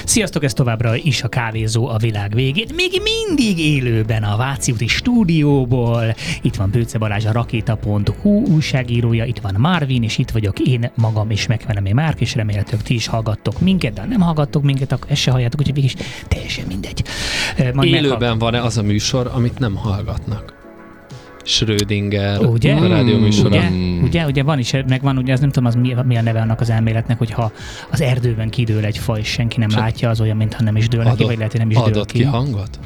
Sziasztok, ez továbbra is a Kávézó a világ végén. Még mindig élőben a Váci úti stúdióból. Itt van Bőce Balázs, a Rakéta.hu újságírója, itt van Marvin, és itt vagyok én magam, és megvenem én Márk, és remélhetőleg ti is hallgattok minket, de ha nem hallgattok minket, akkor ezt se halljátok, úgyhogy végig is teljesen mindegy. Élőben van-e az a műsor, amit nem hallgatnak? Schrödinger, ugye? A rádió műsora. Ugye van is, meg van, ugye, az nem tudom, az mi a neve annak az elméletnek, hogyha az erdőben kidől egy faj, és senki nem látja, az olyan, mintha nem is dől neki, vagy lehet, hogy nem is dől ki. Adott ki hangot?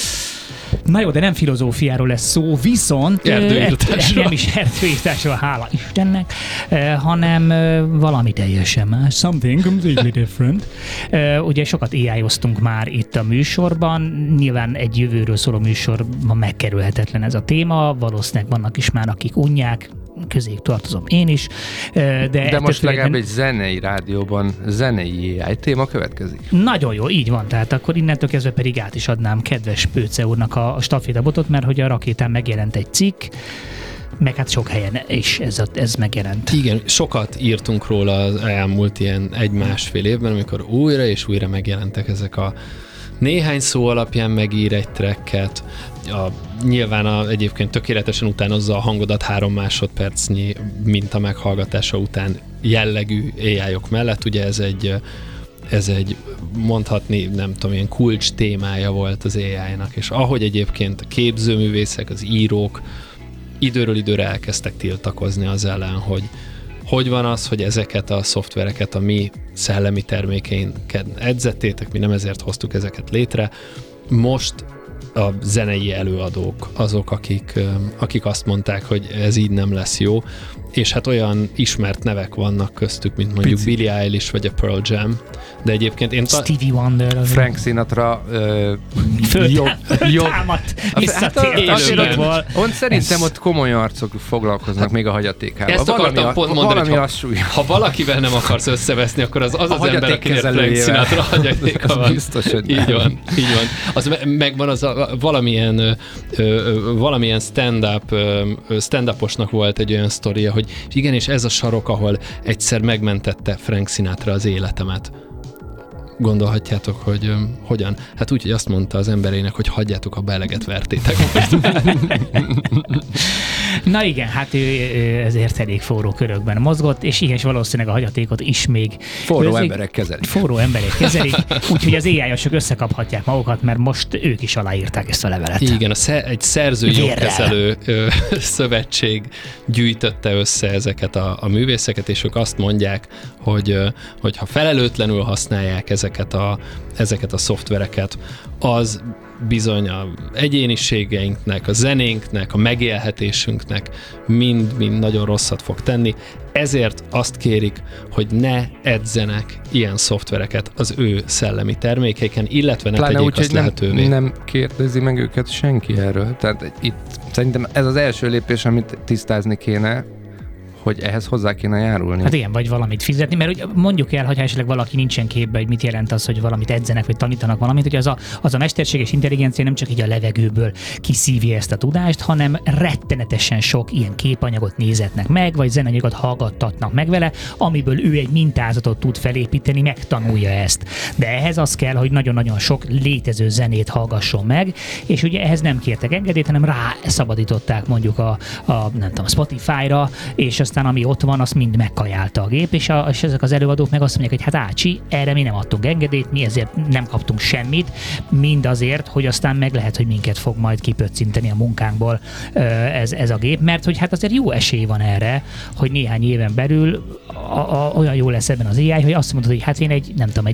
Na jó, de nem filozófiáról lesz szó, viszont nem is erdőírtásról, hála Istennek, hanem valami teljesen más. Something completely different. Ugye sokat AI-oztunk már itt a műsorban, nyilván egy jövőről szóló műsorban megkerülhetetlen ez a téma, valószínűleg vannak is már, akik unják, közéjük tartozom én is. De most legalább egy zenei rádióban zenei AI téma következik. Nagyon jó, így van. Tehát akkor innentől kezdve pedig át is adnám kedves Pőce úrnak a stafétabotot, mert hogy a Rakétán megjelent egy cikk, meg hát sok helyen is ez megjelent. Igen, sokat írtunk róla az elmúlt ilyen 1-1,5 évben, amikor újra és újra megjelentek ezek a néhány szó alapján megír egy tracket, nyilván egyébként tökéletesen utánozza a hangodat 3 másodpercnyi minta meghallgatása után jellegű AI-ok mellett. Ugye ez egy mondhatni, nem tudom, ilyen kulcs témája volt az AI-nak, és ahogy egyébként a képzőművészek, az írók időről időre elkezdtek tiltakozni az ellen, hogy van az, hogy ezeket a szoftvereket a mi szellemi termékeinket edzettétek, mi nem ezért hoztuk ezeket létre. Most a zenei előadók azok, akik azt mondták, hogy ez így nem lesz jó, és hát olyan ismert nevek vannak köztük, mint mondjuk Billie Eilish vagy a Pearl Jam, de egyébként én... Stevie Wonder. Frank Sinatra támadt visszatérésből. Szerintem ott komoly arcok foglalkoznak még a hagyatékával. Ezt akartam pont mondani, hogy ha valakivel nem akarsz összeveszni, akkor az ember, akinek Frank Sinatra hagyatéka van. Biztos, hogy így van. Az megvan az valamilyen stand-uposnak volt egy olyan sztoria, hogy igen, és ez a sarok, ahol egyszer megmentette Frank Sinatra az életemet. Gondolhatjátok, hogy hogyan? Hát úgy, hogy azt mondta az emberének, hogy hagyjátok, ha beleget vertétek most. Na igen, hát ő ezért elég forró körökben mozgott, és igen, és valószínűleg a hagyatékot is még... Forró emberek kezelik. Úgyhogy az AI-osok összekaphatják magukat, mert most ők is aláírták ezt a levelet. Igen, egy szerzői jogkezelő szövetség gyűjtötte össze ezeket a művészeket, és ők azt mondják, hogy ha felelőtlenül használják ezeket a szoftvereket, az bizony a egyéniségeinknek, a zenénknek, a megélhetésünknek mind nagyon rosszat fog tenni. Ezért azt kérik, hogy ne edzenek ilyen szoftvereket az ő szellemi termékeiken, illetve ne tegyék azt lehetővé. Nem kérdezi meg őket senki erről. Tehát itt szerintem ez az első lépés, amit tisztázni kéne, hogy ehhez hozzá kéne járulni. Hát igen, vagy valamit fizetni, mert mondjuk el, hogyha esetleg valaki nincsen képbe, hogy mit jelent az, hogy valamit edzenek, vagy tanítanak valamit, hogy az a mesterséges intelligencia nem csak így a levegőből kiszívja ezt a tudást, hanem rettenetesen sok ilyen képanyagot nézetnek meg, vagy zenanyagot hallgattatnak meg vele, amiből ő egy mintázatot tud felépíteni, megtanulja ezt. De ehhez az kell, hogy nagyon-nagyon sok létező zenét hallgasson meg, és ugye ehhez nem kértek engedélyt, hanem rászabadították mondjuk a nem tudom, Spotify-ra, és aztán ami ott van, azt mind megkajálta a gép, és ezek az előadók meg azt mondják, hogy hát ácsi, erre mi nem adtunk engedélyt, mi ezért nem kaptunk semmit, mind azért, hogy aztán meg lehet, hogy minket fog majd kipöccinteni a munkánkból ez a gép, mert hogy hát azért jó esély van erre, hogy néhány éven belül olyan jó lesz ebben az AI, hogy azt mondod, hogy hát én egy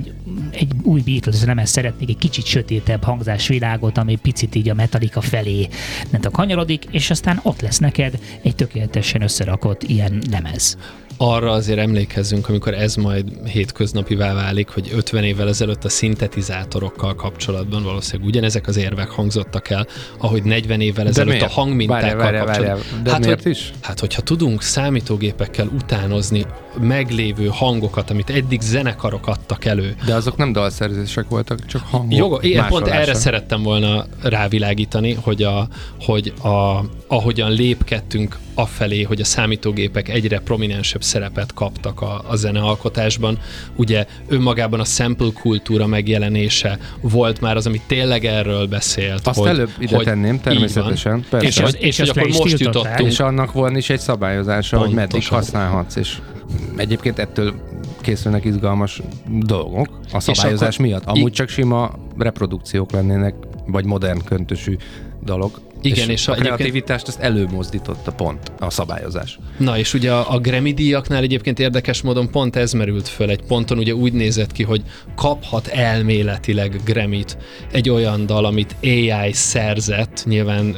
új Beatles lemez szeretnék, egy kicsit sötétebb hangzásvilágot, ami picit így a Metallica felé nem tudom, kanyarodik, és aztán ott lesz neked egy tökéletesen összerakott ilyen lemez. Arra azért emlékezzünk, amikor ez majd hétköznapivá válik, hogy 50 évvel ezelőtt a szintetizátorokkal kapcsolatban valószínűleg ugyanezek az érvek hangzottak el, ahogy 40 évvel ezelőtt a hangmintákkal kapcsolatban. De miért is? Hát, hogyha tudunk számítógépekkel utánozni meglévő hangokat, amit eddig zenekarok adtak elő. De azok nem dalszerzések voltak, csak hangok másolása. Pont erre szerettem volna rávilágítani, hogy ahogyan lépkedtünk afelé, hogy a számítógépek egyre prominensebb szerepet kaptak a zenealkotásban. Ugye önmagában a sample kultúra megjelenése volt már az, ami tényleg erről beszélt. Azt előbb ide tenném, természetesen. És hogy akkor most jutottunk. És annak van is egy szabályozása, hogy meddig használhatsz, és egyébként ettől készülnek izgalmas dolgok a szabályozás miatt. Amúgy csak sima reprodukciók lennének, vagy modern köntösű dolog. Igen, és a kreativitást ezt előmozdította pont a szabályozás. Na, és ugye a Grammy díjaknál egyébként érdekes módon pont ez merült föl. Egy ponton ugye úgy nézett ki, hogy kaphat elméletileg Grammy-t egy olyan dal, amit AI szerzett, nyilván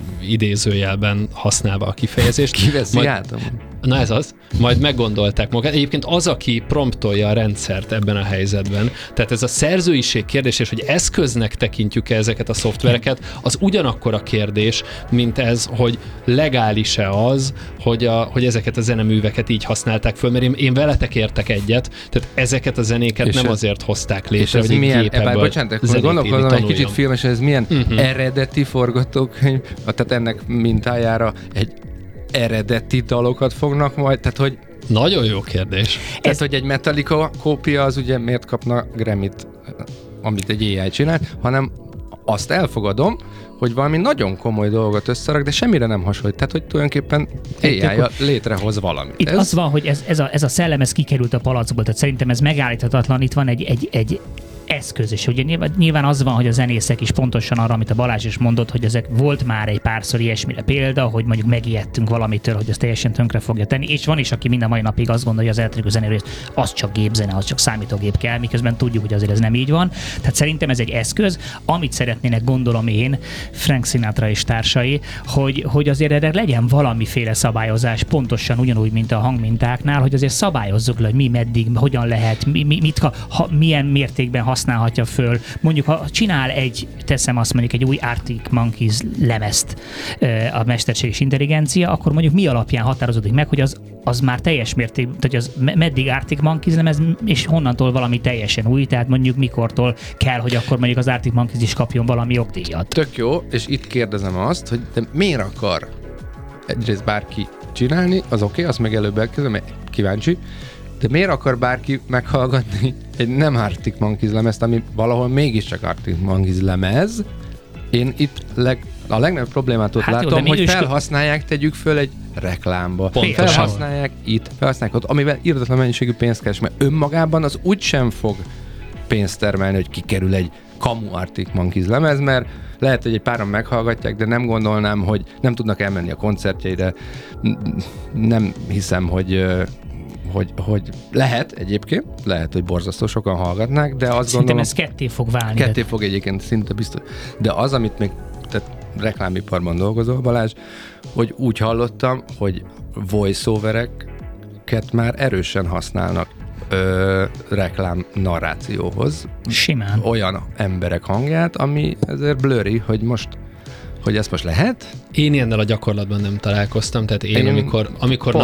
idézőjelben használva a kifejezést. Kiveszi át? Na ez az. Majd meggondolták magát. Egyébként az, aki promptolja a rendszert ebben a helyzetben, tehát ez a szerzőiség kérdés, és hogy eszköznek tekintjük-e ezeket a szoftvereket, az ugyanakkor a kérdés, mint ez, hogy legális-e az, hogy ezeket a zeneműveket így használták föl, mert én veletek értek egyet, tehát ezeket a zenéket és nem azért hozták létre, hogy egy gép ebből zenét írni, egy kicsit filmesen, ez milyen eredeti forgatókönyv, tehát ennek mintájára egy eredeti dalokat fognak majd, tehát hogy... Nagyon jó kérdés. Tehát, hogy egy Metallica kópia az ugye miért kapna Grammy-t, amit egy AI csinált, hanem azt elfogadom, hogy valami nagyon komoly dolgot összerak, de semmire nem hasonlít. Tehát, hogy tulajdonképpen AI-ja létrehoz valamit. Itt az van, hogy ez a szellem, ez kikerült a palacból, tehát szerintem ez megállíthatatlan. Itt van egy eszköz, és ugye nyilván az van, hogy a zenészek is pontosan arra, amit a Balázs is mondott, hogy ezek volt már egy párszor ilyesmire példa, hogy mondjuk megijedtünk valamitől, hogy ez teljesen tönkre fogja tenni, és van is, aki mind a mai napig azt gondolja, hogy az elektronikus zenéről az csak gépzene, az csak számítógép kell, miközben tudjuk, hogy azért ez nem így van. Tehát szerintem ez egy eszköz, amit szeretnének, gondolom én, Frank Sinatra és társai, hogy azért erre legyen valamiféle szabályozás, pontosan ugyanúgy, mint a hangmintáknál, hogy azért szabályozzuk le, hogy mi meddig, hogyan lehet, milyen mértékben használhatja föl. Mondjuk, ha csinál teszem azt mondjuk egy új Arctic Monkeys lemezt a mesterséges intelligencia, akkor mondjuk mi alapján határozódik meg, hogy az már teljes mértékben, hogy az meddig Arctic Monkeys lemez, és honnantól valami teljesen új, tehát mondjuk mikortól kell, hogy akkor mondjuk az Arctic Monkeys is kapjon valami jogdíjat. Tök jó, és itt kérdezem azt, hogy de miért akar egyrészt bárki csinálni, az oké, azt meg előbb elkezdem, mert kíváncsi, de miért akar bárki meghallgatni egy nem Arctic Monkeys lemezt, ami valahol mégiscsak Arctic Monkeys lemez? Én itt a legnagyobb problémát ott látom, hogy felhasználják, tegyük föl egy reklámba. Pontosan. Felhasználják itt, felhasználják ott, amivel irdatlan mennyiségű pénzt keres, mert önmagában az úgysem fog pénzt termelni, hogy kikerül egy kamu Arctic Monkeys lemez, mert lehet, hogy egy páran meghallgatják, de nem gondolnám, hogy nem tudnak elmenni a koncertjeire. Nem hiszem, hogy lehet egyébként, lehet, hogy borzasztó sokan hallgatnák, de azt szerintem gondolom... ez ketté fog válni. Ketté fog egyébként, szinte biztos. De az, amit még, tehát reklámiparban dolgozol, Balázs, hogy úgy hallottam, hogy voice-overeket már erősen használnak reklám narrációhoz. Simán. Olyan emberek hangját, ami ezért blurry, hogy ezt most lehet? Én ilyennel a gyakorlatban nem találkoztam, tehát amikor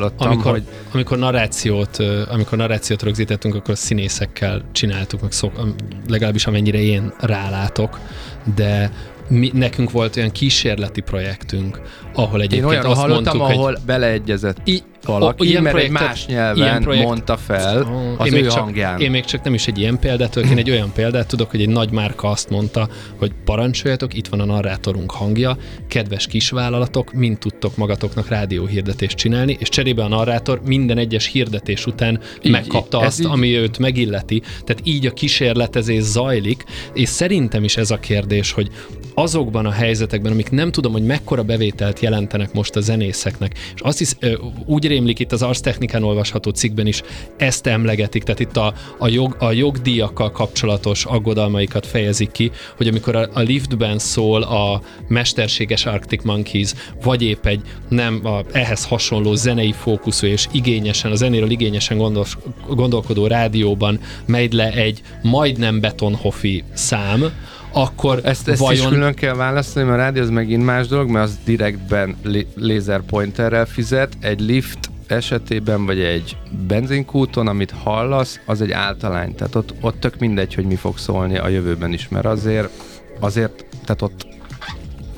narrációt rögzítettünk, akkor a színészekkel csináltuk, meg legalábbis amennyire én rálátok, de nekünk volt olyan kísérleti projektünk, ahol egyébként én azt mondtuk, ahol beleegyezett valaki, mert egy más nyelven mondta fel az ő hangján. Én még csak nem is egy ilyen példát tudok, én egy olyan példát tudok, hogy egy nagy márka azt mondta, hogy parancsoljatok, itt van a narrátorunk hangja, kedves kisvállalatok, mind tudtok magatoknak rádióhirdetést csinálni, és cserébe a narrátor minden egyes hirdetés után megkapta azt, ami őt megilleti. Tehát így a kísérletezés zajlik, és szerintem is ez a kérdés, hogy azokban a helyzetekben, amik nem tudom, hogy mekkora bevételt jelentenek most a zenészeknek, és azt hisz, úgy rémlik itt az Ars Technicán olvasható cikkben is, ezt emlegetik, tehát itt a jogdíjakkal kapcsolatos aggodalmaikat fejezik ki, hogy amikor a liftben szól a mesterséges Arctic Monkeys, vagy épp egy ehhez hasonló zenei fókuszú és a zenéről igényesen gondolkodó rádióban megy le egy majdnem Betonhoffi szám, akkor ezt vajon... is külön kell választani, mert a rádió az megint más dolog, mert az direktben lézerpointerrel fizet, egy lift esetében, vagy egy benzinkúton, amit hallasz, az egy általány, tehát ott tök mindegy, hogy mi fog szólni a jövőben is, mert azért tehát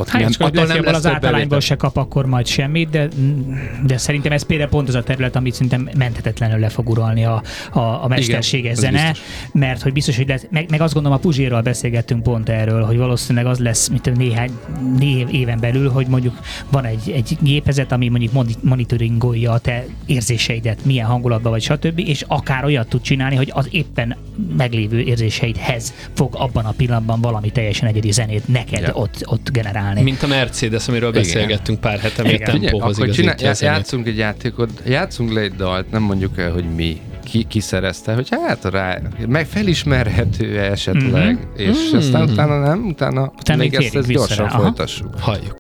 Hát, és attól nem lesz az több általányból bevétel. se kap akkor majd semmit, de szerintem ez például pont az a terület, amit szerintem menthetetlenül le fog uralni a mesterséges Igen, ez zene, biztos. mert hogy biztos, hogy lesz, meg azt gondolom a Puzsérral beszélgettünk pont erről, hogy valószínűleg az lesz, mint néhány éven belül, hogy mondjuk van egy gépezet, ami mondjuk monitoringolja a te érzéseidet, milyen hangulatban vagy, stb., és akár olyat tud csinálni, hogy az éppen meglévő érzéseidhez fog abban a pillanatban valami teljesen egyedi zenét neked ott generálni. Mint a Mercedes, amiről Igen. beszélgettünk pár hete, miért Igen. tempóhoz Akkor igazítja a zenét. játszunk egy játékot, játszunk le egy dalt, nem mondjuk el, hogy ki szerezte, hogy hát meg felismerhető esetleg, és aztán utána Utána még még ezt térjünk vissza gyorsan rá. Aha. folytassuk. Halljuk.